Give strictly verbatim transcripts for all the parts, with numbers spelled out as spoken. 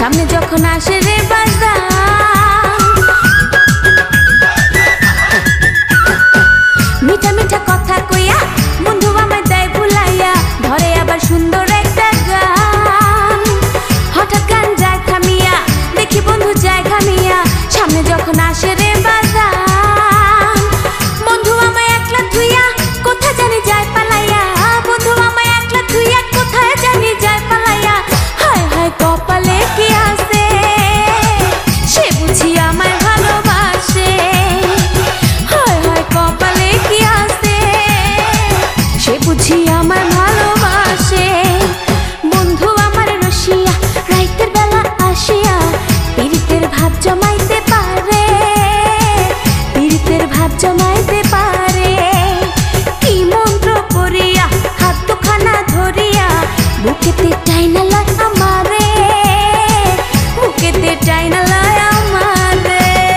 সামনে যখন আসে রে বাজার মিঠা মিঠা কথা কইয়া বন্ধু আমায় দেয় ভুলাইয়া ধরে আবার সুন্দর একটা গান হঠাৎ গান যায় থামিয়া দেখি বন্ধু যায় থামিয়া সামনে যখন আসে রে বাজার বন্ধু আমায় একলা ধুইয়া কোথায় জানি যায় পালাইয়া বন্ধু আমায় একলা ধুইয়া কোথায় জানি যায় পালাইয়া হায় হায় কপালে কি আছে সে বুঝি আমায় ভালোবাসে হায় হায় কপালে কি আছে সে বুঝি আমায় ভালোবাসে বন্ধু আমার রসিয়া রাইতের বেলা আসিয়া পীড়িতের ভাব জমাইতে পারে পীড়িতের ভাব জমাইতে পারে কি মন্ত্র করিয়া হাত দুখানা ধরিয়া বুকেতে টাইনা লয় আমারে বুকেতে টাইনা লয় আমারে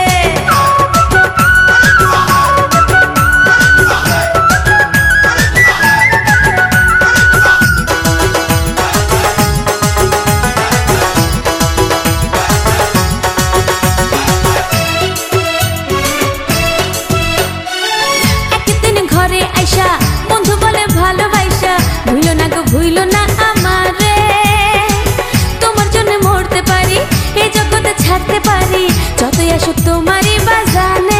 একদিন ঘরে আইসা বন্ধু বলে ভালোবাসা ভুইলো না গো ভুইলো না আমারে তোমার জন্য মরতে পারি এই জগতে ছাড়তে পারি যতই আসুক তোমারই বাজানে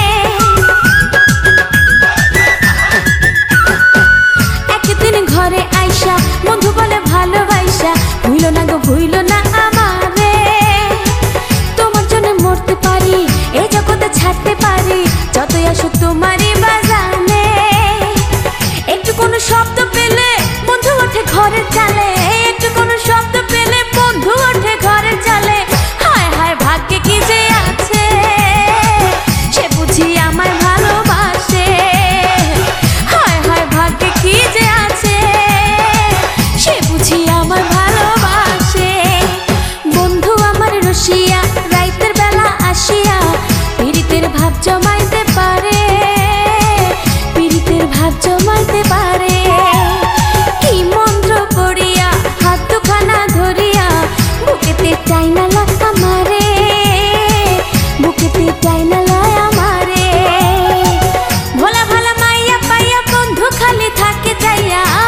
একদিন ঘরে আইসা বন্ধু বলে ভালোবাসা ভুইলো না গো ভুইলো না আমারে তোমার জন্য মরতে পারি এই জগতে ছাড়তে পারি যতই আসুক তোমারই বাজানে একটু কোনো শব্দ পেলে বন্ধু ওঠে ঘরের চালে একটু কোনো শব্দ পেলে বন্ধু ওঠে ঘরের চালে হায় হায় ভাগ্যে কি যে আছে সে বুঝি আমায় ভালোবাসে হায় হায় ভাগ্যে কি যে আছে সে বুঝি আমায় ভালোবাসে বন্ধু আমার রসিয়া রাইতের বেলা আসিয়া পীড়িতের ভাব জমাইতে পারে পীড়িতের ভাব জমাইতে পারে কি মন্ত্র করিয়া হাত দুখানা ধরিয়া বুকেতে টাইনা লয় আমারে বুকেতে টাইনা লয় আমারে ভোলা ভালা মাইয়া পাইয়া বন্ধু খালি থাকে যাইয়া